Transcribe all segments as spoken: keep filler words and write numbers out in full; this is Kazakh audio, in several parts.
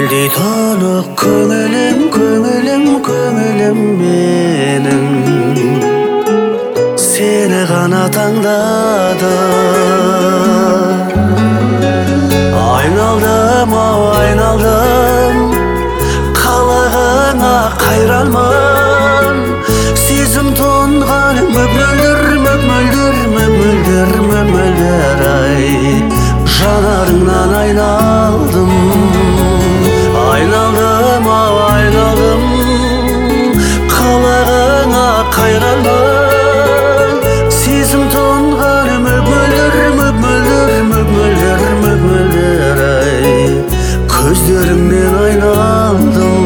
Гүлдей тұнық көңілім, көңілім, көңілім менің сені ғана таңдады. Айналдым, ау айналдым, қалағыңа қайранмын. Сезім тұнған мөп-мөлдір, мөп-мөлдір, мөп-мөлдір, мөп-мөлдір ай, жанарыңнан айналдым. Айналдым, ау айналдым, қалағыңа қайранмын. Сезім тұнған мөп-мөлдір, мөп-мөлдір, мөп-мөлдір, мөп-мөлдір ай, көздеріңнен айналдым.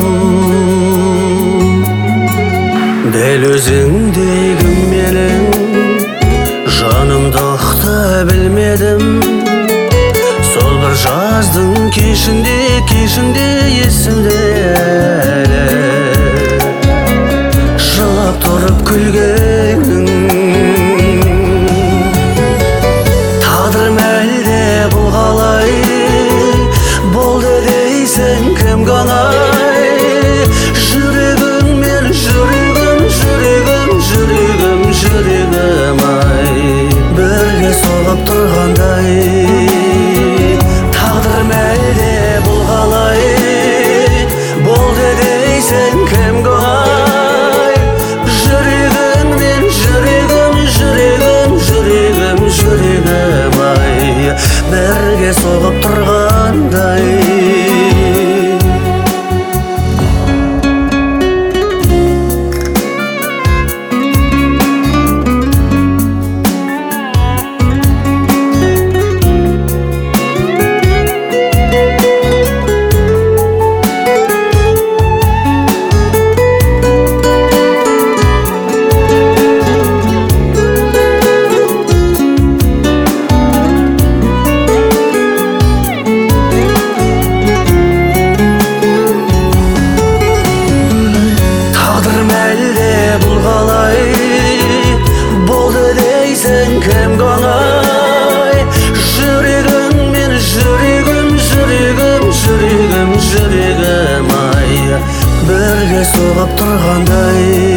Дәл өзіңдей кім менің жанымды ұқта білмедім. Сол бір жаздың кешінде, кешінде есімде әлі жылап тұрып күлгенің. Тағдырым әлде бұл қалай болды дейсің кімге оңай. Жүрегіңмен жүрегім, жүрегім, жүрегім, жүрегім ай, бірге соғып тұрғандай. Тағдырым әлде бұл қалай болды дейсің кімге оңай. Жүрегіңмен жүрегім, жүрегім, жүрегім, жүрегім ай, бірге соғып тұрғандай. Кімге оңай. Жүрегіңмен жүрегім, жүрегім, жүрегім, жүрегім ай, бірге соғып тұрғандай.